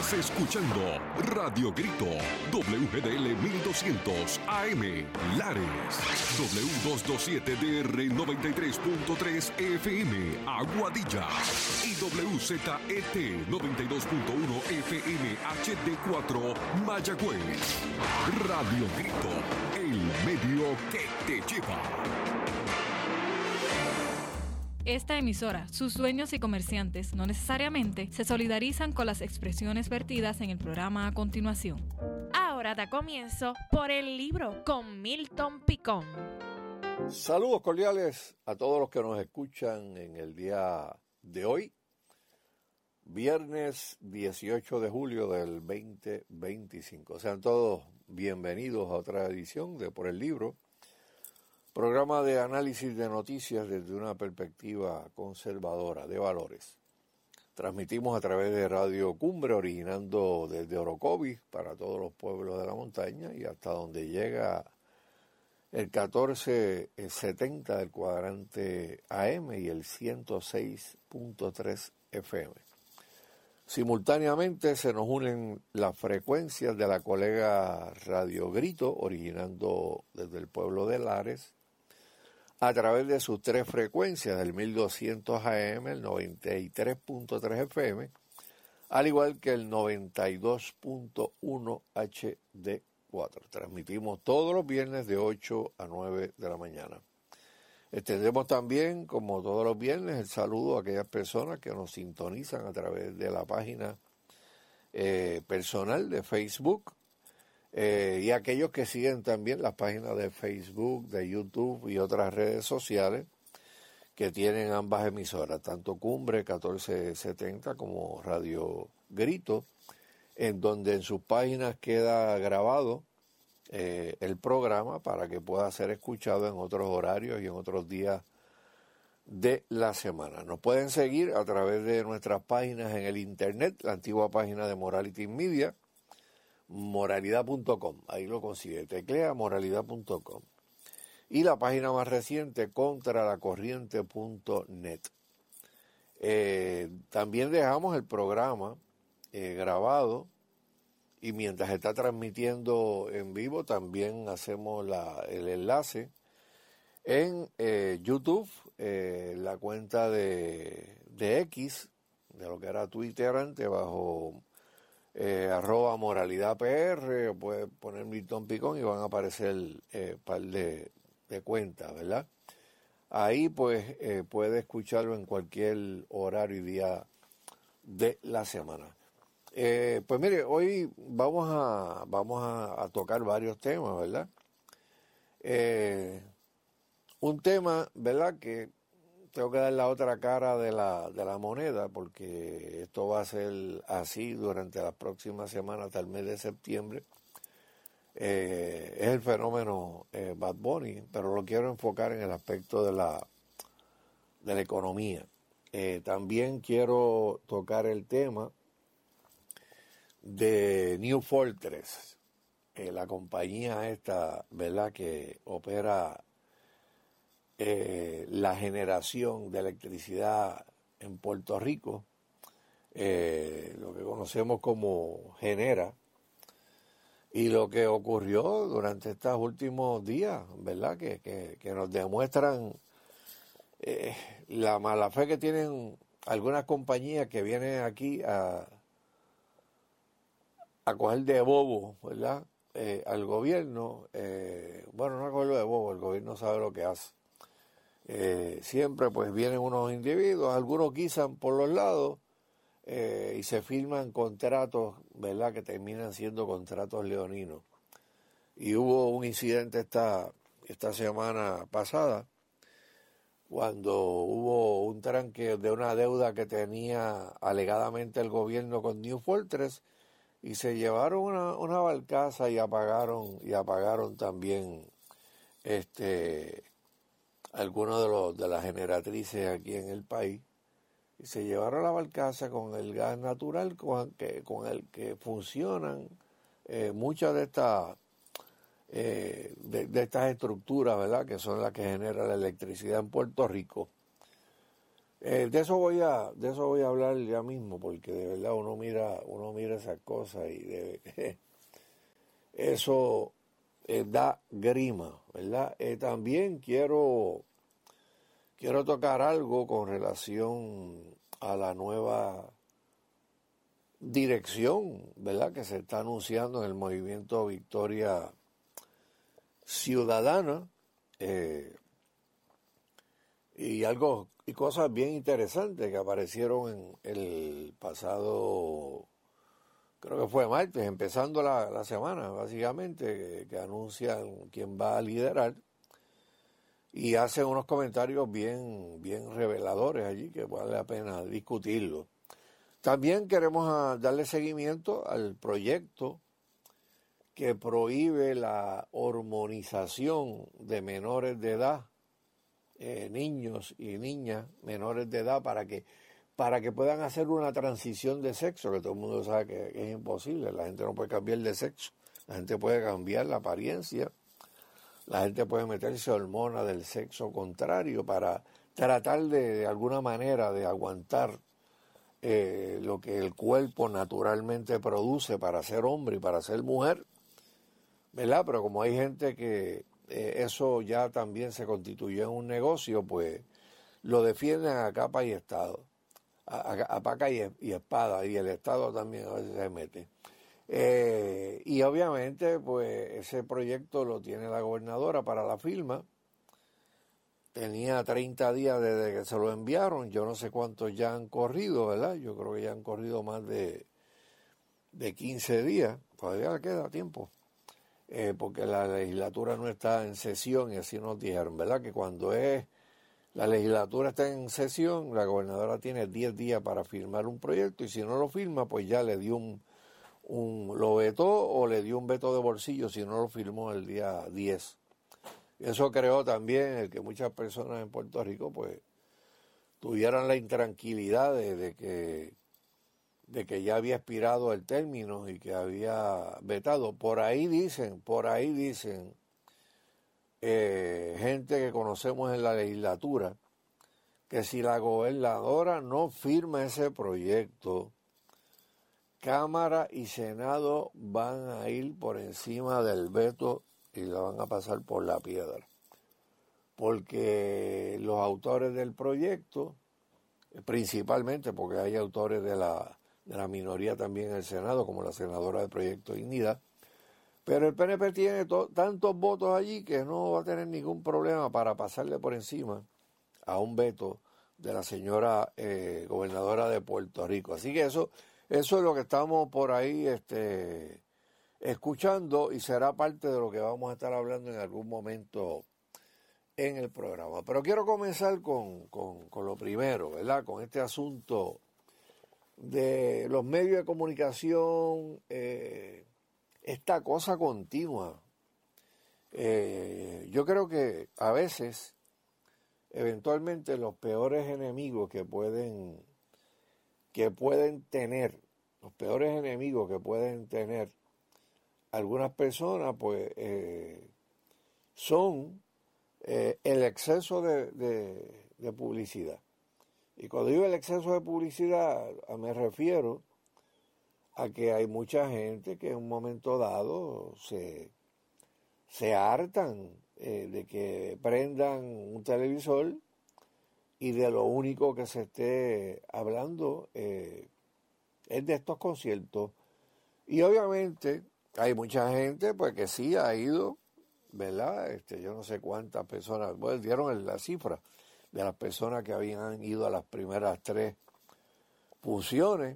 Estás escuchando Radio Grito, WGDL 1200 AM, Lares, W227DR 93.3 FM, Aguadilla, y WZET 92.1 FM HD4, Mayagüez. Radio Grito, el medio que te lleva. Esta emisora, sus dueños y comerciantes no necesariamente se solidarizan con las expresiones vertidas en el programa a continuación. Ahora da comienzo Por el Libro con Milton Picón. Saludos cordiales a todos los que nos escuchan en el día de hoy, viernes 18 de julio del 2025. Sean todos bienvenidos a otra edición de Por el Libro, programa de análisis de noticias desde una perspectiva conservadora de valores. Transmitimos a través de Radio Cumbre, originando desde Orocovis para todos los pueblos de la montaña y hasta donde llega el 1470 del cuadrante AM y el 106.3 FM. Simultáneamente se nos unen las frecuencias de la colega Radio Grito, originando desde el pueblo de Lares, a través de sus tres frecuencias, el 1200 AM, el 93.3 FM, al igual que el 92.1 HD4. Transmitimos todos los viernes de 8 a 9 de la mañana. Extendemos también, como todos los viernes, el saludo a aquellas personas que nos sintonizan a través de la página personal de Facebook, y aquellos que siguen también las páginas de Facebook, de YouTube y otras redes sociales que tienen ambas emisoras, tanto Cumbre 1470 como Radio Grito, en donde en sus páginas queda grabado el programa para que pueda ser escuchado en otros horarios y en otros días de la semana. Nos pueden seguir a través de nuestras páginas en el internet, la antigua página de Morality Media, moralidad.com, ahí lo consigue, teclea moralidad.com, y la página más reciente, contralacorriente.net. También dejamos el programa grabado, y mientras está transmitiendo en vivo también hacemos el enlace en YouTube, la cuenta de X, de lo que era Twitter antes, bajo @moralidadpr, o puede poner Milton Picón y van a aparecer par de cuentas, ¿verdad? Ahí pues puede escucharlo en cualquier horario y día de la semana. Pues mire, hoy vamos a tocar varios temas, ¿verdad? Un tema, ¿verdad?, que tengo que dar la otra cara de la moneda, porque esto va a ser así durante las próximas semanas hasta el mes de septiembre. Es el fenómeno Bad Bunny, pero lo quiero enfocar en el aspecto de la economía. También quiero tocar el tema de New Fortress, la compañía esta, ¿verdad?, que opera la generación de electricidad en Puerto Rico, lo que conocemos como Genera, y lo que ocurrió durante estos últimos días, ¿verdad?, que nos demuestran la mala fe que tienen algunas compañías que vienen aquí a coger de bobo, ¿verdad?, al gobierno. Bueno, no a cogerlo de bobo, el gobierno sabe lo que hace. Siempre pues vienen unos individuos, algunos guisan por los lados y se firman contratos, ¿verdad?, que terminan siendo contratos leoninos. Y hubo un incidente esta semana pasada, cuando hubo un tranque de una deuda que tenía alegadamente el gobierno con New Fortress, y se llevaron una barcaza y apagaron también algunos de las generatrices aquí en el país, y se llevaron la barcaza con el gas natural con el que funcionan muchas de estas estructuras, ¿verdad?, que son las que generan la electricidad en Puerto Rico. De eso voy a hablar ya mismo, porque de verdad uno mira esas cosas y eso da grima, ¿verdad? También quiero tocar algo con relación a la nueva dirección, ¿verdad?, que se está anunciando en el movimiento Victoria Ciudadana, y cosas bien interesantes que aparecieron en el pasado, creo que fue martes, empezando la semana, básicamente, que anuncian quién va a liderar y hacen unos comentarios bien reveladores allí que vale la pena discutirlo. También queremos darle seguimiento al proyecto que prohíbe la hormonización de menores de edad, niños y niñas menores de edad, para que puedan hacer una transición de sexo, que todo el mundo sabe que es imposible. La gente no puede cambiar de sexo, la gente puede cambiar la apariencia, la gente puede meterse hormonas del sexo contrario para tratar de alguna manera de aguantar lo que el cuerpo naturalmente produce para ser hombre y para ser mujer, ¿verdad? Pero como hay gente que eso ya también se constituyó en un negocio, pues lo defienden a capa y estado, a paca y espada, y el Estado también a veces se mete. Y obviamente pues ese proyecto lo tiene la gobernadora para la firma. Tenía 30 días desde que se lo enviaron, yo no sé cuántos ya han corrido, ¿verdad? Yo creo que ya han corrido más de 15 días, todavía queda tiempo, porque la legislatura no está en sesión y así nos dijeron, ¿verdad? Que cuando la legislatura está en sesión, la gobernadora tiene 10 días para firmar un proyecto y si no lo firma, pues ya le dio lo vetó o le dio un veto de bolsillo si no lo firmó el día 10. Eso creó también el que muchas personas en Puerto Rico pues tuvieran la intranquilidad de que ya había expirado el término y que había vetado. Por ahí dicen gente que conocemos en la legislatura que si la gobernadora no firma ese proyecto, Cámara y Senado van a ir por encima del veto y la van a pasar por la piedra, porque los autores del proyecto, principalmente porque hay autores de la minoría también en el Senado, como la senadora del Proyecto Dignidad, pero el PNP tiene tantos votos allí que no va a tener ningún problema para pasarle por encima a un veto de la señora gobernadora de Puerto Rico. Así que eso es lo que estamos por ahí escuchando y será parte de lo que vamos a estar hablando en algún momento en el programa. Pero quiero comenzar con lo primero, ¿verdad? Con este asunto de los medios de comunicación, esta cosa continua. Yo creo que a veces, eventualmente, los peores enemigos que pueden tener algunas personas, pues son el exceso de publicidad. Y cuando digo el exceso de publicidad, me refiero a que hay mucha gente que en un momento dado se hartan de que prendan un televisor y de lo único que se esté hablando es de estos conciertos. Y obviamente hay mucha gente pues que sí ha ido, ¿verdad? Yo no sé cuántas personas, bueno, dieron la cifra de las personas que habían ido a las primeras 3 funciones,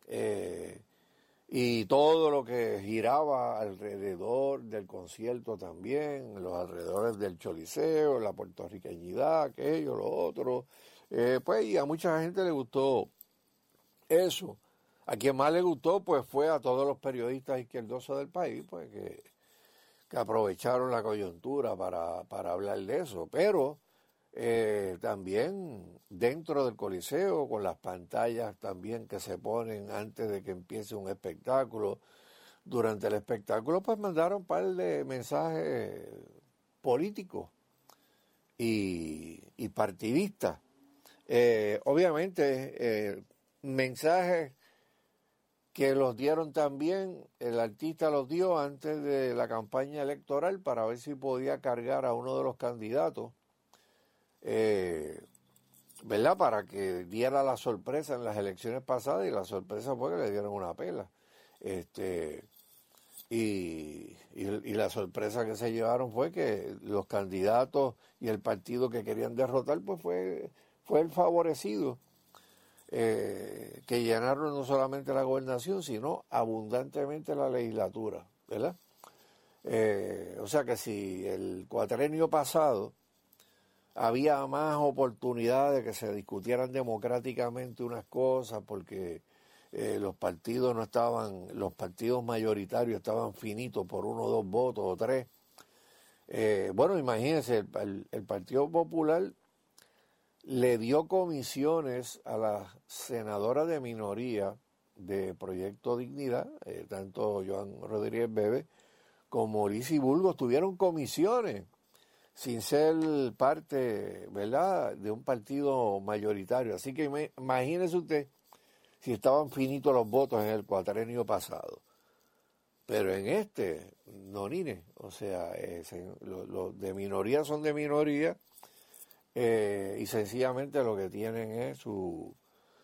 y todo lo que giraba alrededor del concierto también, los alrededores del Choliseo, la puertorriqueñidad, aquello, lo otro, pues y a mucha gente le gustó eso. A quien más le gustó pues fue a todos los periodistas izquierdosos del país, pues que aprovecharon la coyuntura para hablar de eso, pero también dentro del Coliseo, con las pantallas también que se ponen antes de que empiece un espectáculo, durante el espectáculo pues mandaron un par de mensajes políticos y partidistas, Obviamente, mensajes que los dieron también, el artista los dio antes de la campaña electoral para ver si podía cargar a uno de los candidatos, ¿verdad? Para que diera la sorpresa en las elecciones pasadas, y la sorpresa fue que le dieron una pela. Y la sorpresa que se llevaron fue que los candidatos y el partido que querían derrotar, pues fue el favorecido. Que llenaron no solamente la gobernación, sino abundantemente la legislatura, ¿verdad? O sea que si el cuatrenio pasado había más oportunidades de que se discutieran democráticamente unas cosas, porque los partidos los partidos mayoritarios estaban finitos por 1 o 2 votos o 3. Bueno, imagínense, el Partido Popular le dio comisiones a las senadoras de minoría de Proyecto Dignidad, tanto Joan Rodríguez Bebe como Lizy Burgos tuvieron comisiones sin ser parte, ¿verdad?, de un partido mayoritario. Así que imagínese usted si estaban finitos los votos en el cuatrenio pasado. Pero en este, no nine, o sea, los de minoría son de minoría. Y sencillamente lo que tienen es su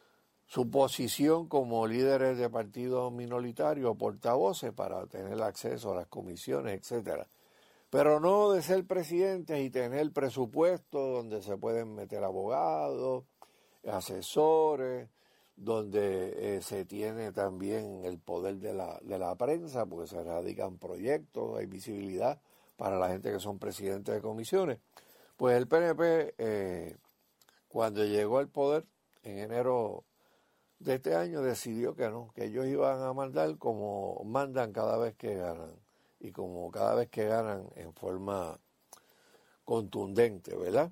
posición como líderes de partidos minoritarios o portavoces para tener acceso a las comisiones, etcétera. Pero no de ser presidentes y tener presupuesto donde se pueden meter abogados, asesores, donde se tiene también el poder de la prensa, porque se radican proyectos, hay visibilidad para la gente que son presidentes de comisiones. Pues el PNP, cuando llegó al poder en enero de este año, decidió que no, que ellos iban a mandar como mandan cada vez que ganan, y como cada vez que ganan en forma contundente, ¿verdad?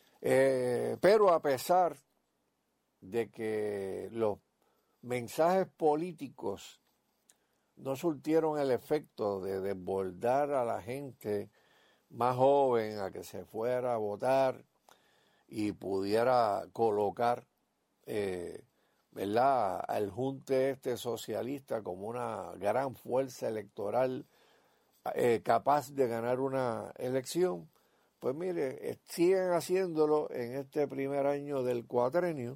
Pero a pesar de que los mensajes políticos no surtieron el efecto de desbordar a la gente más joven a que se fuera a votar y pudiera colocar, ¿verdad?, al junte socialista como una gran fuerza electoral capaz de ganar una elección, pues mire, siguen haciéndolo en este primer año del cuatrenio,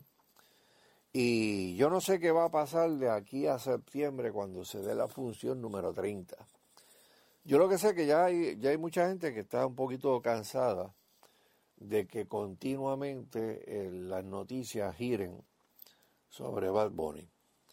y yo no sé qué va a pasar de aquí a septiembre cuando se dé la función número 30. Yo lo que sé es que ya hay mucha gente que está un poquito cansada de que continuamente las noticias giren sobre Bad Bunny.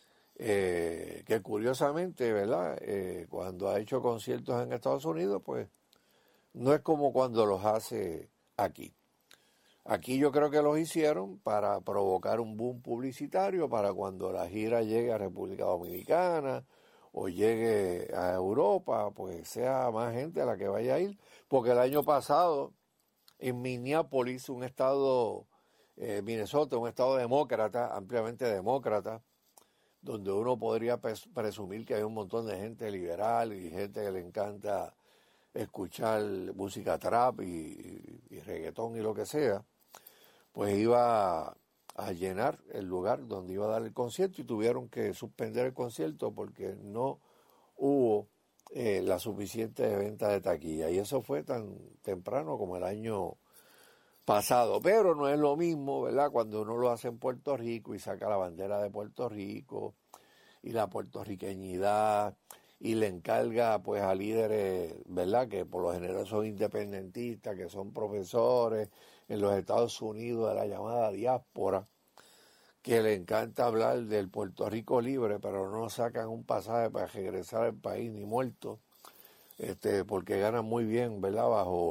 Que curiosamente, ¿verdad?, cuando ha hecho conciertos en Estados Unidos, pues no es como cuando los hace aquí. Aquí yo creo que los hicieron para provocar un boom publicitario para cuando la gira llegue a República Dominicana o llegue a Europa, pues sea más gente a la que vaya a ir. Porque el año pasado, en Minneapolis, un estado, Minnesota, un estado demócrata, ampliamente demócrata, donde uno podría presumir que hay un montón de gente liberal y gente que le encanta escuchar música trap y reggaetón y lo que sea, pues iba a llenar el lugar donde iba a dar el concierto, y tuvieron que suspender el concierto porque no hubo la suficiente venta de taquilla, y eso fue tan temprano como el año pasado. Pero no es lo mismo, ¿verdad?, cuando uno lo hace en Puerto Rico y saca la bandera de Puerto Rico y la puertorriqueñidad, y le encarga pues a líderes, ¿verdad?, que por lo general son independentistas, que son profesores en los Estados Unidos de la llamada diáspora, que le encanta hablar del Puerto Rico libre, pero no sacan un pasaje para regresar al país ni muertos, porque ganan muy bien, ¿verdad?,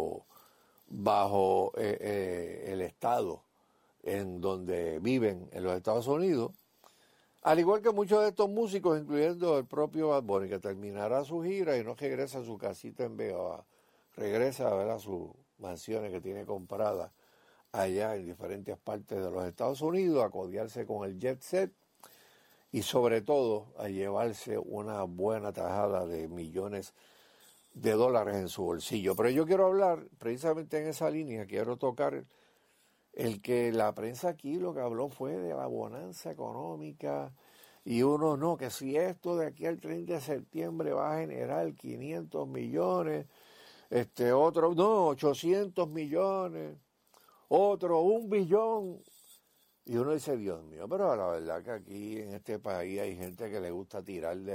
bajo el estado en donde viven en los Estados Unidos. Al igual que muchos de estos músicos, incluyendo el propio Bad Bunny, que terminará su gira y no regresa a su casita en Vega, regresa a ver a sus mansiones que tiene compradas allá en diferentes partes de los Estados Unidos, a codearse con el jet set y sobre todo a llevarse una buena tajada de millones de dólares en su bolsillo. Pero yo quiero hablar precisamente en esa línea, quiero tocar el que la prensa aquí lo que habló fue de la bonanza económica y uno no, que si esto de aquí al 30 de septiembre va a generar 500 millones, otro, no, 800 millones, otro, 1 billón. Y uno dice, Dios mío, pero la verdad que aquí en este país hay gente que le gusta tirar de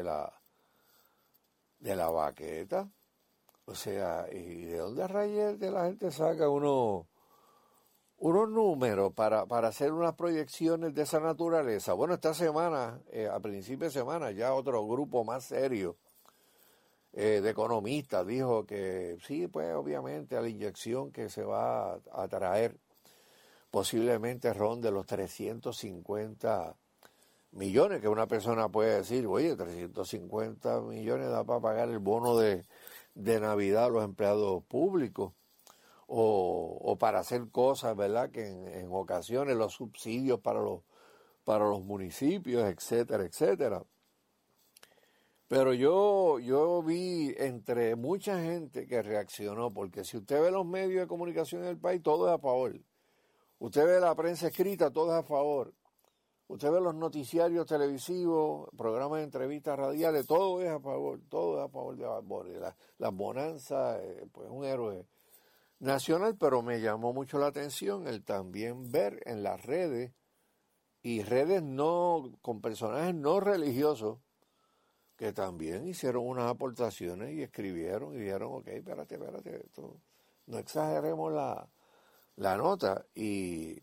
la baqueta. O sea, ¿y de dónde rayos de la gente saca unos números para hacer unas proyecciones de esa naturaleza? Bueno, esta semana, a principio de semana, ya otro grupo más serio de economistas dijo que sí, pues obviamente a la inyección que se va a traer posiblemente ronde los 350 millones, que una persona puede decir, oye, 350 millones da para pagar el bono de Navidad a los empleados públicos o para hacer cosas, ¿verdad? Que en ocasiones los subsidios para los municipios, etcétera, etcétera. Pero yo vi entre mucha gente que reaccionó, porque si usted ve los medios de comunicación en el país, todo es a favor. Usted ve la prensa escrita, todo es a favor. Usted ve los noticiarios televisivos, programas de entrevistas radiales, todo es a favor de Bad Bunny. La bonanza, pues un héroe nacional, pero me llamó mucho la atención el también ver en las redes, y redes no con personajes no religiosos, que también hicieron unas aportaciones y escribieron y dijeron, ok, espérate, no exageremos la nota. Y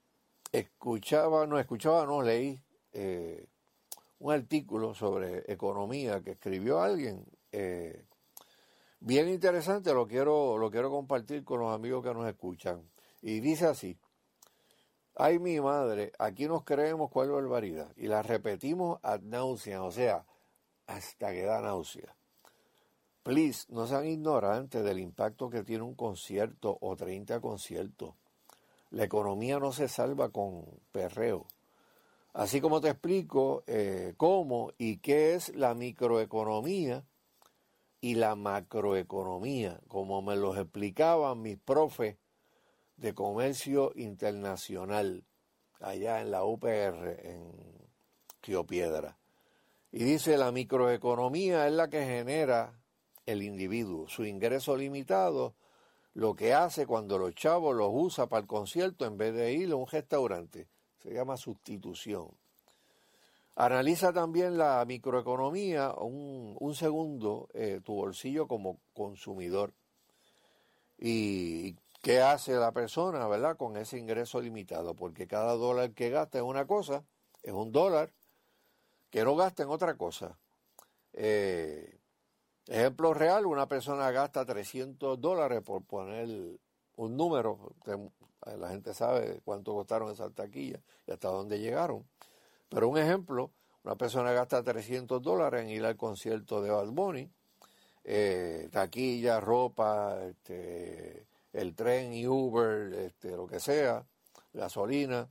leí un artículo sobre economía que escribió alguien bien interesante, lo quiero compartir con los amigos que nos escuchan. Y dice así: ay, mi madre, aquí nos creemos cuál barbaridad y la repetimos ad nauseam, o sea, hasta que da náusea. Please, no sean ignorantes del impacto que tiene un concierto o 30 conciertos. La economía no se salva con perreo. Así como te explico cómo y qué es la microeconomía y la macroeconomía, como me los explicaban mis profes de comercio internacional allá en la UPR, en Río Piedra. Y dice, la microeconomía es la que genera el individuo, su ingreso limitado, lo que hace cuando los chavos los usa para el concierto en vez de ir a un restaurante. Se llama sustitución. Analiza también la microeconomía, un segundo, tu bolsillo como consumidor. ¿Y qué hace la persona, verdad, con ese ingreso limitado? Porque cada dólar que gasta en una cosa es un dólar que no gasta en otra cosa. Ejemplo real, una persona gasta $300 por poner un número. La gente sabe cuánto costaron esas taquillas y hasta dónde llegaron. Pero un ejemplo, una persona gasta $300 en ir al concierto de Bad Bunny, taquilla, ropa, el tren y Uber, lo que sea, gasolina,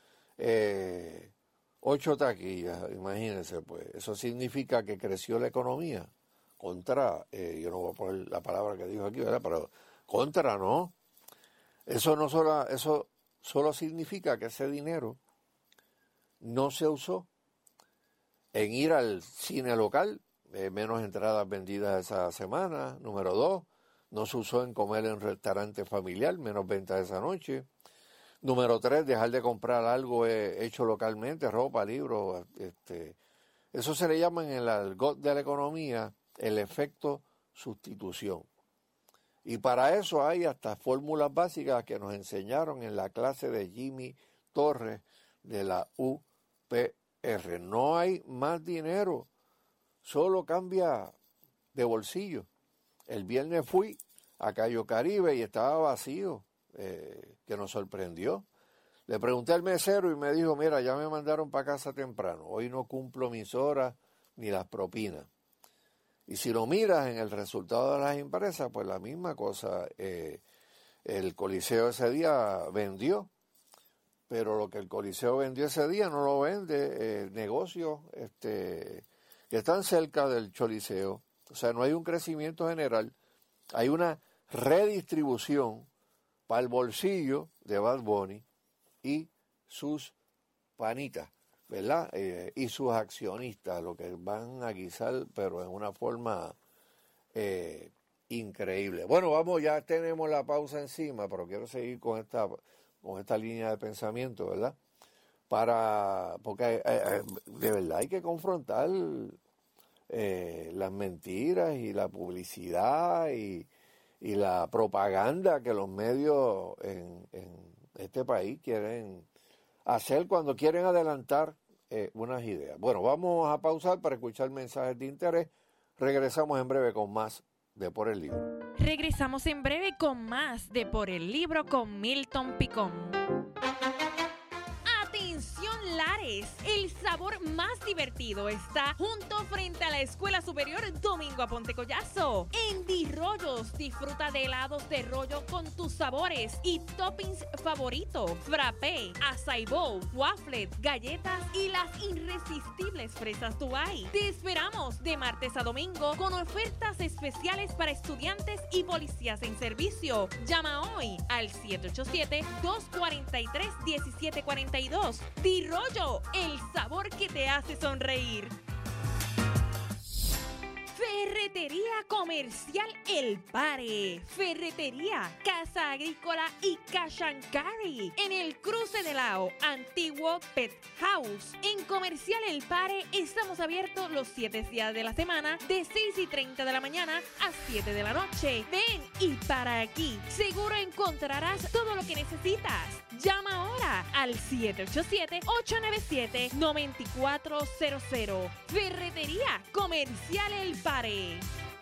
8 taquillas, imagínense, pues. Eso significa que creció la economía. Yo no voy a poner la palabra que dijo aquí, ¿verdad? Pero ¿no? Eso solo significa que ese dinero no se usó en ir al cine local, menos entradas vendidas esa semana. Número 2, no se usó en comer en restaurante familiar, menos ventas esa noche. Número 3, dejar de comprar algo hecho localmente, ropa, libros. Eso se le llama en el argot de la economía el efecto sustitución. Y para eso hay hasta fórmulas básicas que nos enseñaron en la clase de Jimmy Torres de la UPR. No hay más dinero, solo cambia de bolsillo. El viernes fui a Cayo Caribe y estaba vacío, que nos sorprendió. Le pregunté al mesero y me dijo, mira, ya me mandaron para casa temprano, hoy no cumplo mis horas ni las propinas. Y si lo miras en el resultado de las empresas, pues la misma cosa. El Coliseo ese día vendió, pero lo que el Coliseo vendió ese día no lo vende negocios que están cerca del Choliseo. O sea, no hay un crecimiento general, hay una redistribución para el bolsillo de Bad Bunny y sus panitas, ¿verdad? Y sus accionistas, lo que van a guisar, pero en una forma increíble. Bueno, vamos, ya tenemos la pausa encima, pero quiero seguir con esta línea de pensamiento, ¿verdad? Porque de verdad hay que confrontar las mentiras y la publicidad y la propaganda que los medios en este país quieren hacer cuando quieren adelantar unas ideas. Bueno, vamos a pausar para escuchar mensajes de interés. Regresamos en breve con más de Por el Libro. Regresamos en breve con más de Por el Libro con Milton Picón. Atención Lares, el sabor más divertido está junto frente a la Escuela Superior Domingo Aponte Collazo. En Dirollos disfruta de helados de rollo con tus sabores y toppings favoritos: frappé, açaí bowl, waffle, galletas y las irresistibles fresas Dubai. Te esperamos de martes a domingo con ofertas especiales para estudiantes y policías en servicio. Llama hoy al 787-243-1742. Dirollo, el sabor que te hace sonreír. Ferretería Comercial El Pare. Ferretería, Casa Agrícola y Cash and Carry. En el cruce de Lao, antiguo Pet House. En Comercial El Pare estamos abiertos los 7 días de la semana, de 6:30 de la mañana a 7 de la noche. Ven y para aquí. Seguro encontrarás todo lo que necesitas. Llama ahora al 787-897-9400. Ferretería Comercial El Pare.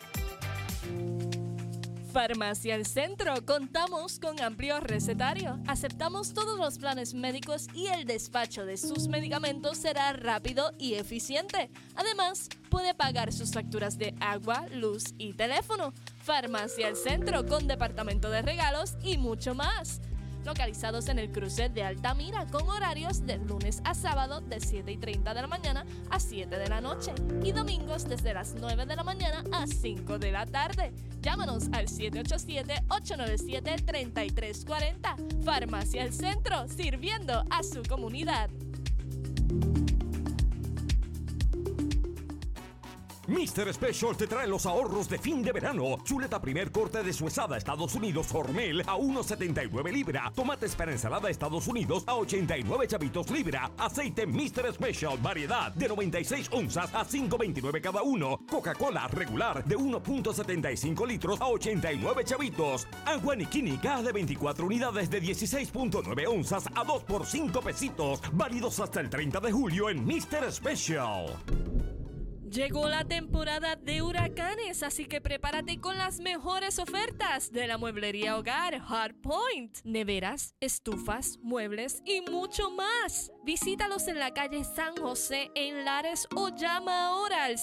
Farmacia El Centro. Contamos con amplio recetario. Aceptamos todos los planes médicos y el despacho de sus medicamentos será rápido y eficiente. Además, puede pagar sus facturas de agua, luz y teléfono. Farmacia El Centro con departamento de regalos y mucho más. Localizados en el cruce de Altamira con horarios de lunes a sábado de 7:30 de la mañana a 7 de la noche y domingos desde las 9 de la mañana a 5 de la tarde. Llámanos al 787-897-3340. Farmacia El Centro, sirviendo a su comunidad. Mr. Special te trae los ahorros de fin de verano. Chuleta primer corte deshuesada Estados Unidos Hormel a 1.79 libra. Tomates para ensalada Estados Unidos a 89 chavitos libra. Aceite Mr. Special variedad de 96 onzas a 5.29 cada uno. Coca-Cola regular de 1.75 litros a 89 chavitos. Agua Nikini gas de 24 unidades de 16.9 onzas a 2 por 5 pesitos. Válidos hasta el 30 de julio en Mr. Special. Llegó la temporada de huracanes, así que prepárate con las mejores ofertas de la mueblería hogar Hardpoint. Neveras, estufas, muebles y mucho más. Visítalos en la calle San José en Lares o llama ahora al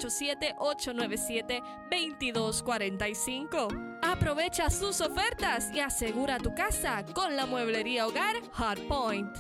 787-897-2245. Aprovecha sus ofertas y asegura tu casa con la mueblería hogar Hardpoint.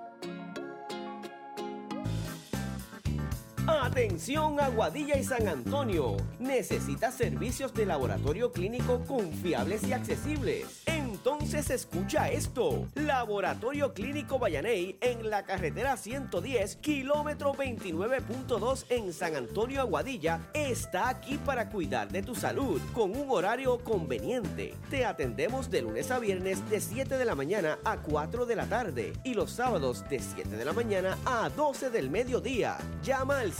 Atención Aguadilla y San Antonio. ¿Necesitas servicios de laboratorio clínico confiables y accesibles? Entonces escucha esto. Laboratorio Clínico Vallaney en la carretera 110, kilómetro 29.2 en San Antonio, Aguadilla, está aquí para cuidar de tu salud con un horario conveniente. Te atendemos de lunes a viernes de 7 de la mañana a 4 de la tarde y los sábados de 7 de la mañana a 12 del mediodía. Llama al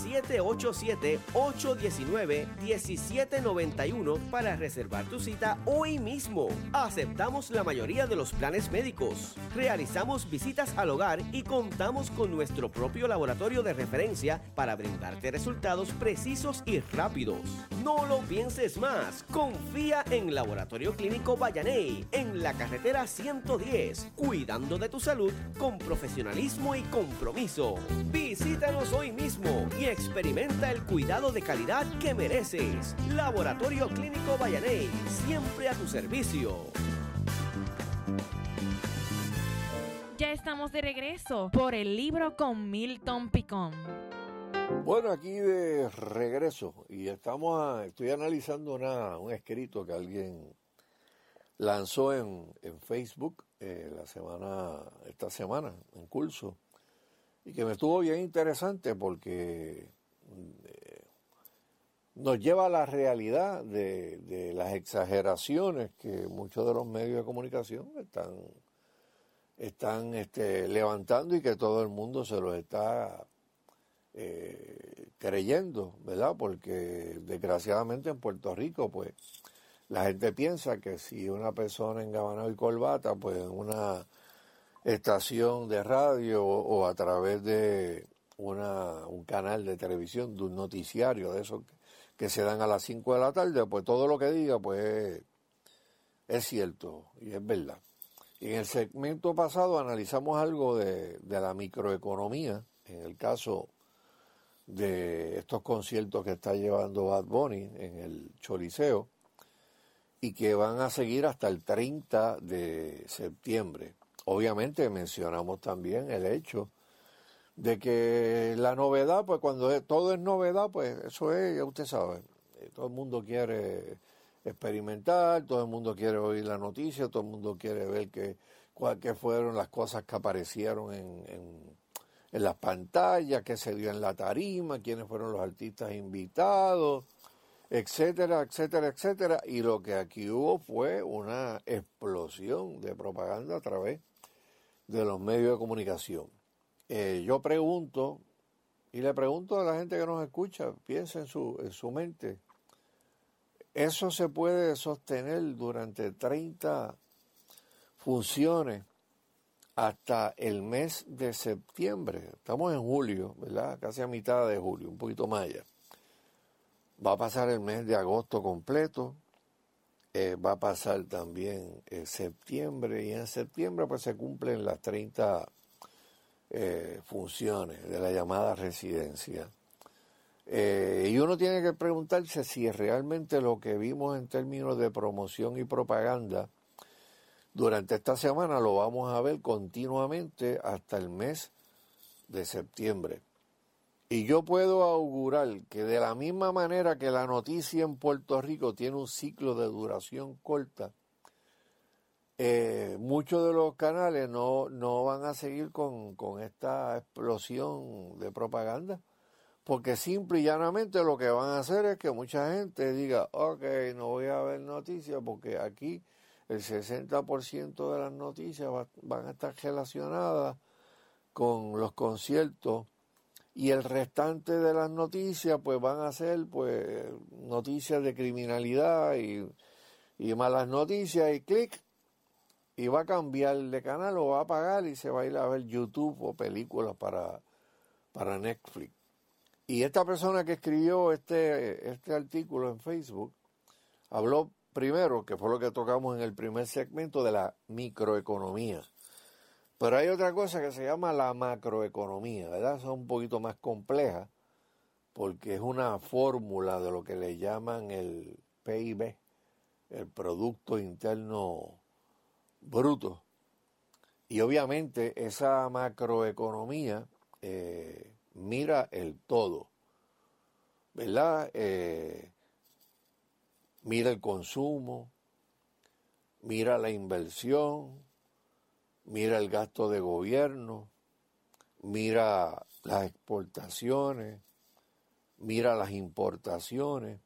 787-819-1791 para reservar tu cita hoy mismo. Aceptamos la mayoría de los planes médicos. Realizamos visitas al hogar y contamos con nuestro propio laboratorio de referencia para brindarte resultados precisos y rápidos. No lo pienses más. Confía en Laboratorio Clínico Vallaney en la carretera 110, cuidando de tu salud con profesionalismo y compromiso. Visítanos hoy mismo y experimenta el cuidado de calidad que mereces. Laboratorio Clínico Vallaney, siempre a tu servicio. Ya estamos de regreso por el libro con Milton Picón. Bueno, aquí de regreso y estoy analizando un escrito que alguien lanzó en Facebook esta semana en curso, y que me estuvo bien interesante porque nos lleva a la realidad de las exageraciones que muchos de los medios de comunicación están levantando y que todo el mundo se los está creyendo, ¿verdad? Porque desgraciadamente en Puerto Rico, pues, la gente piensa que si una persona en gabanao y corbata, pues en una estación de radio o a través de un canal de televisión, de un noticiario de esos que se dan a las 5 de la tarde, pues todo lo que diga, pues es cierto y es verdad. Y en el segmento pasado analizamos algo de la microeconomía, en el caso de estos conciertos que está llevando Bad Bunny en el Choliseo y que van a seguir hasta el 30 de septiembre. Obviamente mencionamos también el hecho de que la novedad, pues cuando todo es novedad, pues eso es, ya usted sabe, todo el mundo quiere experimentar, todo el mundo quiere oír la noticia, todo el mundo quiere ver qué fueron las cosas que aparecieron en las pantallas, qué se dio en la tarima, quiénes fueron los artistas invitados, etcétera, etcétera, etcétera. Y lo que aquí hubo fue una explosión de propaganda a través de los medios de comunicación. Yo pregunto, y le pregunto a la gente que nos escucha, piensa en su mente, ¿eso se puede sostener durante 30 funciones hasta el mes de septiembre? Estamos en julio, ¿verdad? Casi a mitad de julio, un poquito más allá. Va a pasar el mes de agosto completo, va a pasar también septiembre, y en septiembre pues se cumplen las 30 funciones de la llamada residencia. Y uno tiene que preguntarse si realmente lo que vimos en términos de promoción y propaganda durante esta semana lo vamos a ver continuamente hasta el mes de septiembre. Y yo puedo augurar que de la misma manera que la noticia en Puerto Rico tiene un ciclo de duración corta, muchos de los canales no van a seguir con esta explosión de propaganda, porque simple y llanamente lo que van a hacer es que mucha gente diga, ok, no voy a ver noticias porque aquí el 60% de las noticias van a estar relacionadas con los conciertos y el restante de las noticias pues van a ser pues noticias de criminalidad y malas noticias y clic, y va a cambiar de canal o va a apagar y se va a ir a ver YouTube o películas para Netflix. Y esta persona que escribió este artículo en Facebook habló primero, que fue lo que tocamos en el primer segmento, de la microeconomía. Pero hay otra cosa que se llama la macroeconomía, ¿verdad? Son un poquito más complejas porque es una fórmula de lo que le llaman el PIB, el Producto Interno Bruto. Y obviamente esa macroeconomía mira el todo, ¿verdad? Mira el consumo, mira la inversión, mira el gasto de gobierno, mira las exportaciones, mira las importaciones.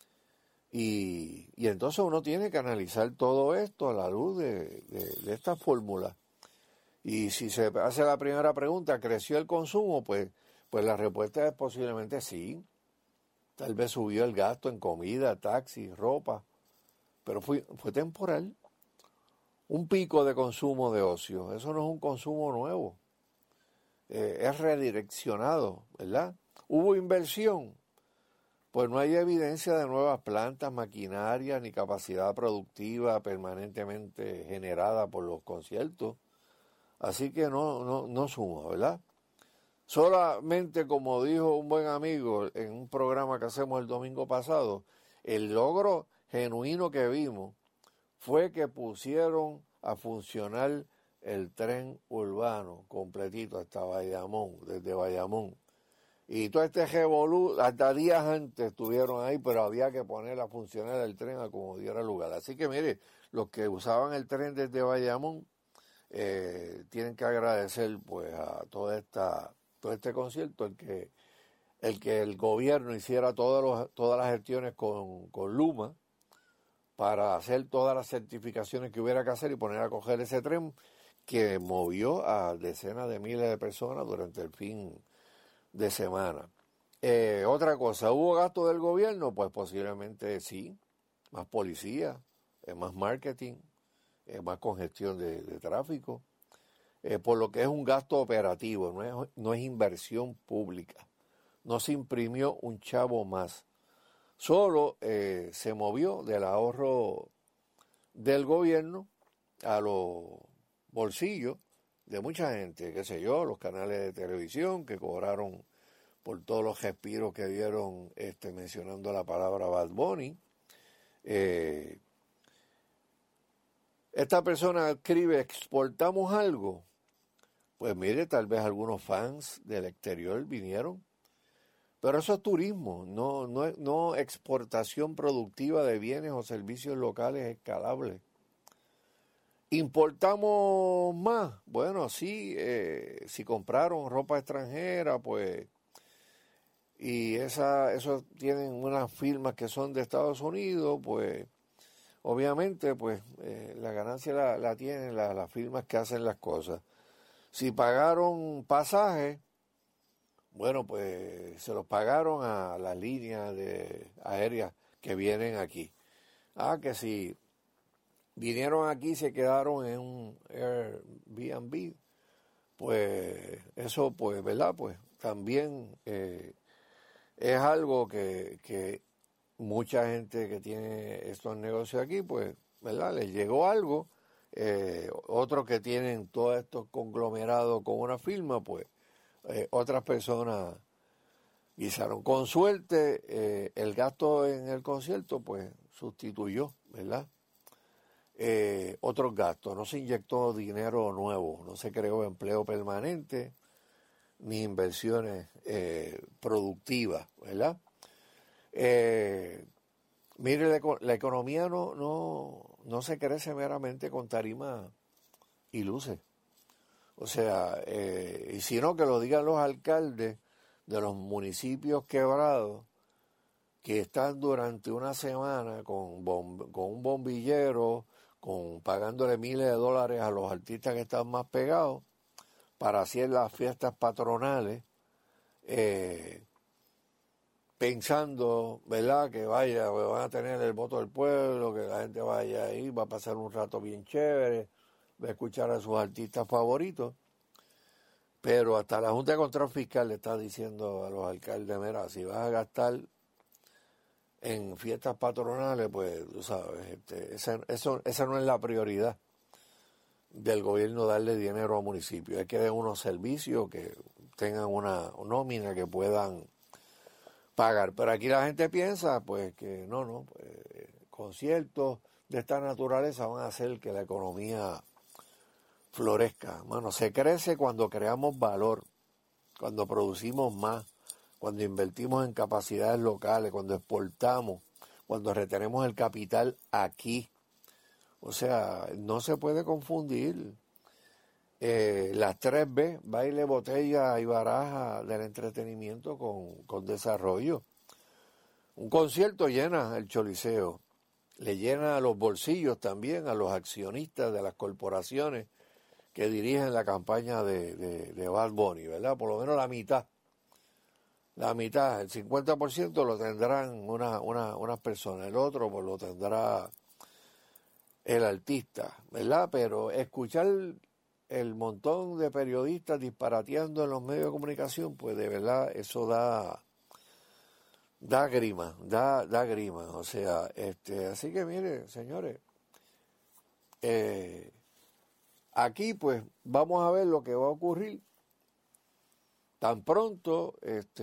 Y entonces uno tiene que analizar todo esto a la luz de esta fórmula. Y si se hace la primera pregunta, ¿creció el consumo? Pues la respuesta es posiblemente sí. Tal vez subió el gasto en comida, taxi, ropa, pero fue temporal. Un pico de consumo de ocio, eso no es un consumo nuevo, es redireccionado, ¿verdad? ¿Hubo inversión? Pues no hay evidencia de nuevas plantas, maquinarias, ni capacidad productiva permanentemente generada por los conciertos. Así que no suma, ¿verdad? Solamente, como dijo un buen amigo en un programa que hacemos el domingo pasado, el logro genuino que vimos fue que pusieron a funcionar el tren urbano completito hasta Bayamón, desde Bayamón. Y todo este revolú, hasta días antes estuvieron ahí, pero había que poner a funcionar el tren a como diera lugar. Así que mire, los que usaban el tren desde Bayamón, tienen que agradecer pues a todo este concierto, el que el gobierno hiciera todas las gestiones con Luma para hacer todas las certificaciones que hubiera que hacer y poner a coger ese tren que movió a decenas de miles de personas durante el fin de semana. Otra cosa, ¿hubo gasto del gobierno? Pues posiblemente sí, más policía, más marketing, más congestión de tráfico, por lo que es un gasto operativo, no es inversión pública. No se imprimió un chavo más. Solo se movió del ahorro del gobierno a los bolsillos de mucha gente, qué sé yo, los canales de televisión que cobraron por todos los respiros que dieron mencionando la palabra Bad Bunny. Esta persona escribe, ¿exportamos algo? Pues mire, tal vez algunos fans del exterior vinieron. Pero eso es turismo, no exportación productiva de bienes o servicios locales escalables. ¿Importamos más? Bueno, sí, si compraron ropa extranjera, pues, y eso tienen unas firmas que son de Estados Unidos, pues, obviamente, pues, la ganancia la tienen las firmas que hacen las cosas. Si pagaron pasajes, bueno, pues se los pagaron a las líneas aéreas que vienen aquí. Que si vinieron aquí y se quedaron en un Airbnb, pues eso, pues, ¿verdad? Pues también es algo que mucha gente que tiene estos negocios aquí, pues, ¿verdad? Les llegó algo. Otros que tienen todos estos conglomerados con una firma, pues, otras personas guisaron. Con suerte, el gasto en el concierto, pues, sustituyó, ¿verdad? Otros gastos. No se inyectó dinero nuevo, no se creó empleo permanente, ni inversiones productivas, ¿verdad? Mire, la economía no se crece meramente con tarimas y luces. O sea, y sino que lo digan los alcaldes de los municipios quebrados que están durante una semana con un bombillero, pagándole miles de dólares a los artistas que están más pegados para hacer las fiestas patronales, pensando, ¿verdad?, que van a tener el voto del pueblo, que la gente vaya ahí, va a pasar un rato bien chévere, va a escuchar a sus artistas favoritos, pero hasta la Junta de Control Fiscal le está diciendo a los alcaldes, mira, si vas a gastar en fiestas patronales, pues tú sabes, esa no es la prioridad del gobierno, darle dinero a municipios. Hay que dar unos servicios que tengan una nómina que puedan pagar. Pero aquí la gente piensa pues que pues, conciertos de esta naturaleza van a hacer que la economía florezca. Bueno, se crece cuando creamos valor, cuando producimos más, cuando invertimos en capacidades locales, cuando exportamos, cuando retenemos el capital aquí. O sea, no se puede confundir las 3B, baile, botella y baraja del entretenimiento con desarrollo. Un concierto llena el Choliseo, le llena los bolsillos también a los accionistas de las corporaciones que dirigen la campaña de Bad Bunny, ¿verdad? Por lo menos la mitad, el 50% lo tendrán unas personas, el otro pues lo tendrá el artista, ¿verdad? Pero escuchar el montón de periodistas disparateando en los medios de comunicación, pues de verdad eso da grima, da grima. O sea, así que mire, señores, aquí pues vamos a ver lo que va a ocurrir tan pronto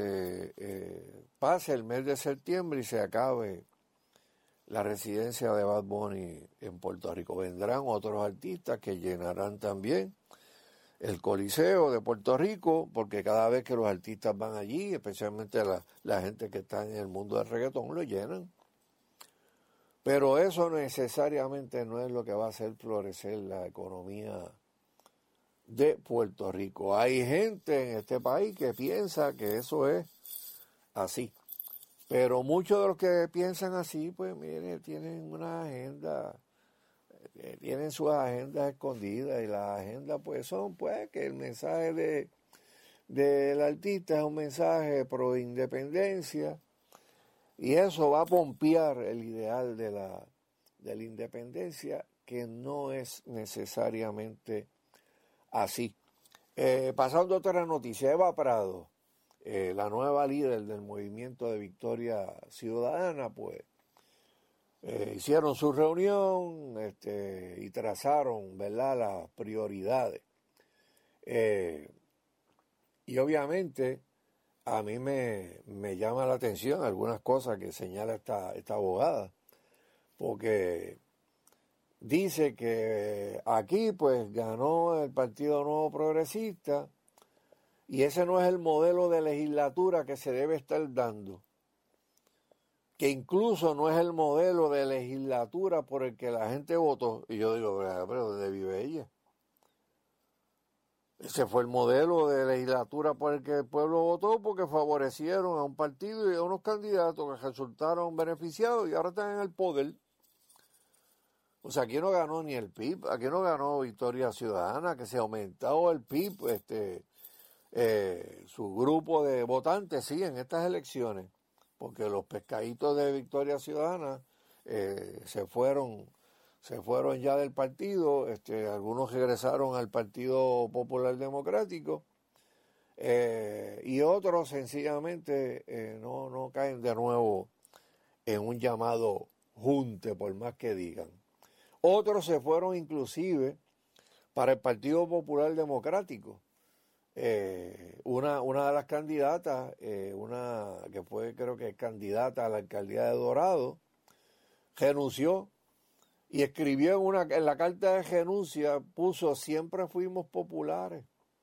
pase el mes de septiembre y se acabe la residencia de Bad Bunny en Puerto Rico. Vendrán otros artistas que llenarán también el Coliseo de Puerto Rico, porque cada vez que los artistas van allí, especialmente la gente que está en el mundo del reggaetón, lo llenan. Pero eso necesariamente no es lo que va a hacer florecer la economía de Puerto Rico. Hay gente en este país que piensa que eso es así. Pero muchos de los que piensan así, pues mire, tienen una agenda, tienen sus agendas escondidas, y las agendas pues son pues que el mensaje del artista es un mensaje pro independencia, y eso va a pompear el ideal de la independencia, que no es necesariamente así. Pasando a otra noticia, Eva Prado, la nueva líder del movimiento de Victoria Ciudadana, pues hicieron su reunión y trazaron, ¿verdad?, las prioridades. Y obviamente a mí me llama la atención algunas cosas que señala esta abogada, porque dice que aquí pues ganó el Partido Nuevo Progresista, y ese no es el modelo de legislatura que se debe estar dando, que incluso no es el modelo de legislatura por el que la gente votó. Y yo digo, pero ¿dónde vive ella? Ese fue el modelo de legislatura por el que el pueblo votó, porque favorecieron a un partido y a unos candidatos que resultaron beneficiados y ahora están en el poder. O sea, aquí no ganó ni el PIB, aquí no ganó Victoria Ciudadana, que se aumentó el PIB, su grupo de votantes, sí, en estas elecciones, porque los pescaditos de Victoria Ciudadana se fueron ya del partido, algunos regresaron al Partido Popular Democrático, y otros sencillamente no caen de nuevo en un llamado junte, por más que digan. Otros se fueron inclusive para el Partido Popular Democrático. Una de las candidatas, una que fue creo que candidata a la alcaldía de Dorado, renunció y escribió en la carta de renuncia, puso: siempre fuimos populares.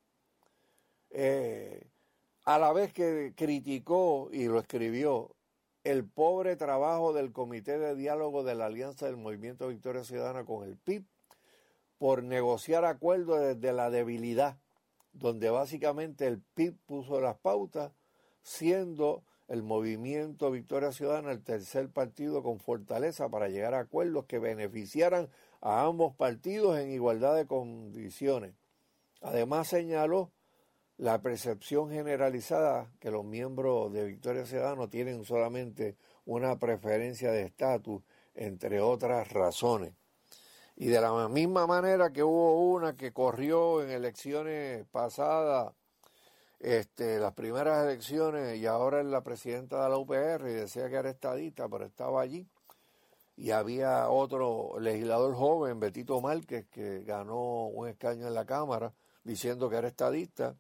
A la vez que criticó, y lo escribió, el pobre trabajo del Comité de Diálogo de la Alianza del Movimiento Victoria Ciudadana con el PIB por negociar acuerdos desde la debilidad, donde básicamente el PIB puso las pautas, siendo el Movimiento Victoria Ciudadana el tercer partido con fortaleza para llegar a acuerdos que beneficiaran a ambos partidos en igualdad de condiciones. Además señaló la percepción generalizada que los miembros de Victoria Ciudadana tienen solamente una preferencia de estatus, entre otras razones. Y de la misma manera que hubo una que corrió en elecciones pasadas, las primeras elecciones, y ahora es la presidenta de la UPR, y decía que era estadista, pero estaba allí. Y había otro legislador joven, Betito Márquez, que ganó un escaño en la Cámara diciendo que era estadista,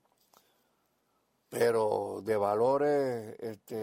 pero de valores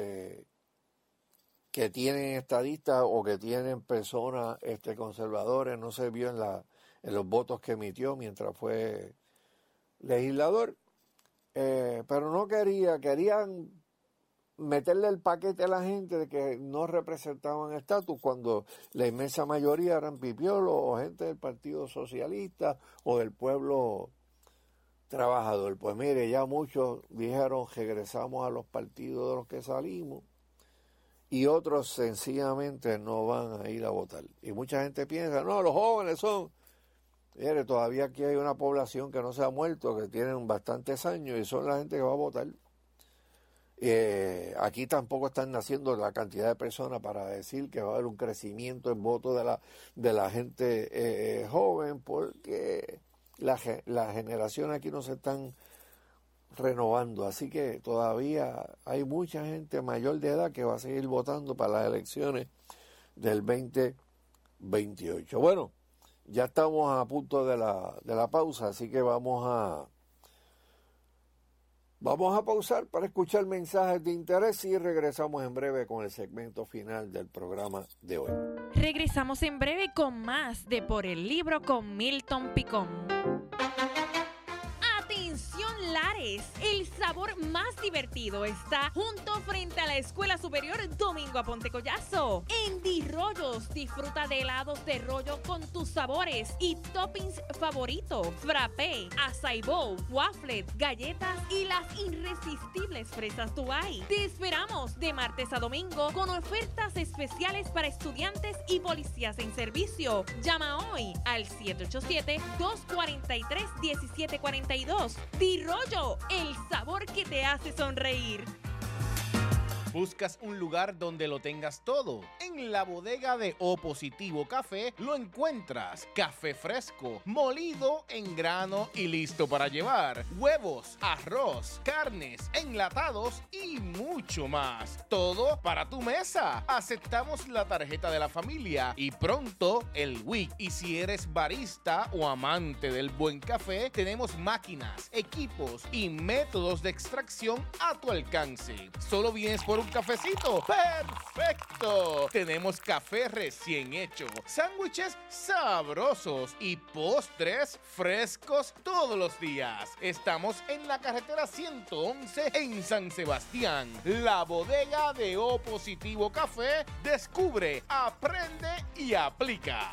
que tienen estadistas o que tienen personas conservadores no se vio en los votos que emitió mientras fue legislador. Pero no querían meterle el paquete a la gente de que no representaban estatus, cuando la inmensa mayoría eran pipiolos o gente del Partido Socialista o del pueblo trabajador. Pues mire, ya muchos dijeron regresamos a los partidos de los que salimos, y otros sencillamente no van a ir a votar. Y mucha gente piensa, no, los jóvenes son... Mire, todavía aquí hay una población que no se ha muerto, que tienen bastantes años, y son la gente que va a votar. Aquí tampoco están naciendo la cantidad de personas para decir que va a haber un crecimiento en votos de la gente joven, porque las generaciones aquí no se están renovando. Así que todavía hay mucha gente mayor de edad que va a seguir votando para las elecciones del 2028. Bueno, ya estamos a punto de la pausa, así que vamos a pausar para escuchar mensajes de interés y regresamos en breve con el segmento final del programa de hoy. Regresamos en breve con más de Por el Libro con Milton Picón. ¡Atención, Lares! populares. El sabor más divertido está junto frente a la Escuela Superior Domingo Aponte Collazo. En Dirollos, disfruta de helados de rollo con tus sabores y toppings favoritos: frappé, açaí bowl, waffle, galletas y las irresistibles fresas Dubai. Te esperamos de martes a domingo con ofertas especiales para estudiantes y policías en servicio. Llama hoy al 787-243-1742. Dirollo, el sabor que te hace sonreír. ¿Buscas un lugar donde lo tengas todo? En la bodega de O Positivo Café lo encuentras. Café fresco, molido en grano y listo para llevar. Huevos, arroz, carnes, enlatados y mucho más. Todo para tu mesa. Aceptamos la tarjeta de la familia y pronto el WIC. Y si eres barista o amante del buen café, tenemos máquinas, equipos y métodos de extracción a tu alcance. Solo vienes por un cafecito. ¡Perfecto! Tenemos café recién hecho, sándwiches sabrosos y postres frescos todos los días. Estamos en la carretera 111 en San Sebastián. La bodega de O Positivo Café. Descubre, aprende y aplica.